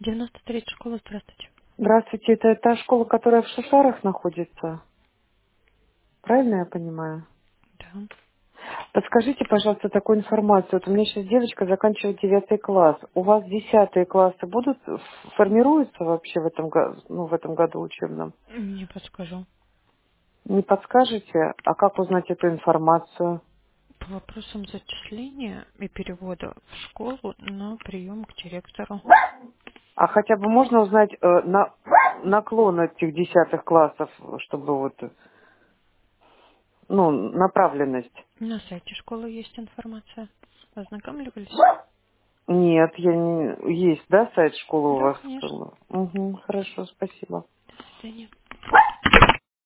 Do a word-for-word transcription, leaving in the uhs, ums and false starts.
девяносто третья школа, здравствуйте. Здравствуйте, это та школа, которая в Шушарах находится. Правильно я понимаю? Да. Подскажите, пожалуйста, такую информацию. Вот у меня сейчас девочка заканчивает девятый класс. У вас десятые классы будут ф- формируются вообще в этом, го- ну, в этом году учебном? Не подскажу. Не подскажете? А как узнать эту информацию? По вопросам зачисления и перевода в школу на прием к директору. А хотя бы можно узнать э, на, наклон этих десятых классов, чтобы вот, ну, направленность? На сайте школы есть информация. Ознакомливались? Нет, я не... Есть, да, сайт школы у Да, вас? конечно. Угу, хорошо, спасибо. До свидания.